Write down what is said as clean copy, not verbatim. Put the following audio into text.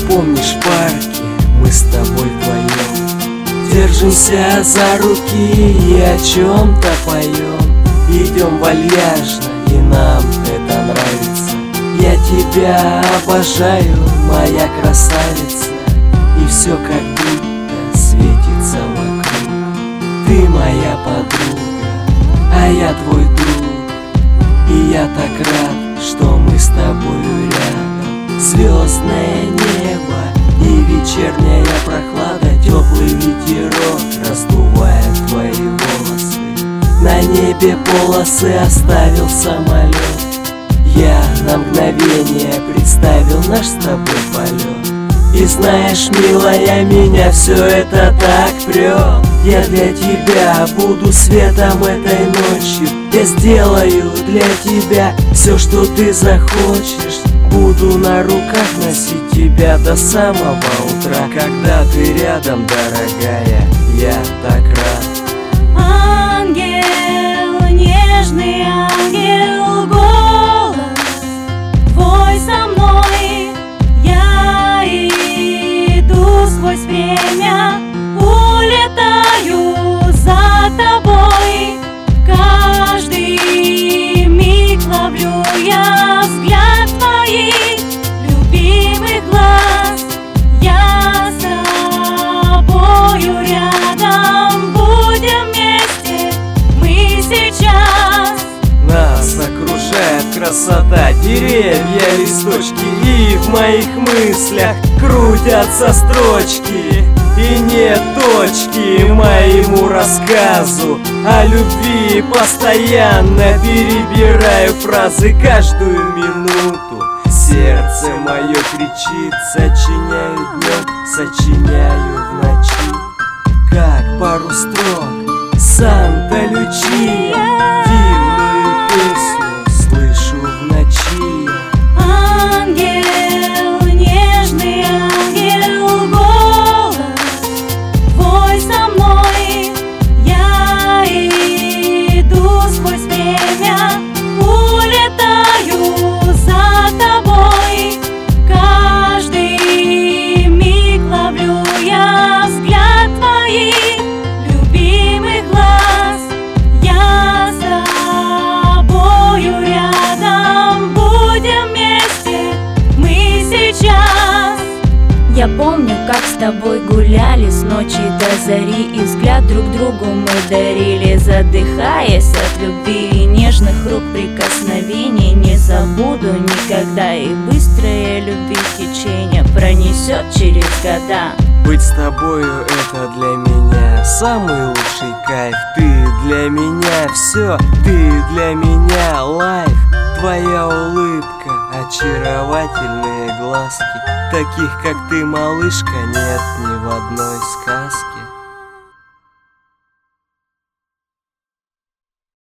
помнишь, в парке мы с тобой вдвоем держимся за руки и о чем-то поем. Идем вальяжно, и нам это нравится. Я тебя обожаю, моя красавица, и все как будто светится вокруг. Ты моя подруга, а я твой друг, и я так рад, что мы с тобою рядом. Звездное небо и вечерняя прохлада, теплый ветерок раздувает твои волосы. На небе полосы оставил самолет. Я на мгновение представил наш с тобой полет. И знаешь, милая, меня все это так прет. Я для тебя буду светом этой ночью. Я сделаю для тебя все, что ты захочешь. Буду на руках носить тебя до самого утра. Когда ты рядом, дорогая, я так рад. Ангел, нежный ангел, голос твой со мной. Я иду сквозь время, улетаю за тобой. Каждый миг ловлю я взгляд твоих любимых глаз. Я с тобою рядом, будем вместе мы сейчас. Нас окружает красота, деревья, листочки, и в моих мыслях крутятся строчки. И нет точки моему рассказу о любви. Постоянно перебираю фразы каждую минуту. Сердце мое кричит, сочиняю днем, сочиняю в ночи. Как пару строк Санта Лючия, дивную песню слышу в ночи. Ангел, нежный ангел, голос твой со мной. Я иду сквозь время, улетаю за тобой. Каждый миг ловлю я взгляд твоих любимых глаз. Я с тобою рядом, будем вместе мы сейчас. Я помню, как с тобой гуляли с ночи до зари, и взгляд друг другу мы дарили, задыхаясь от любви и нежных рук прикосновений. Не забуду никогда, и быстрое любви течение пронесет через года. Быть с тобою — это для меня самый лучший кайф. Ты для меня все, ты для меня лайф. Твоя улыбка, очаровательные глазки. Таких, как ты, малышка, нет ни в одной сказке.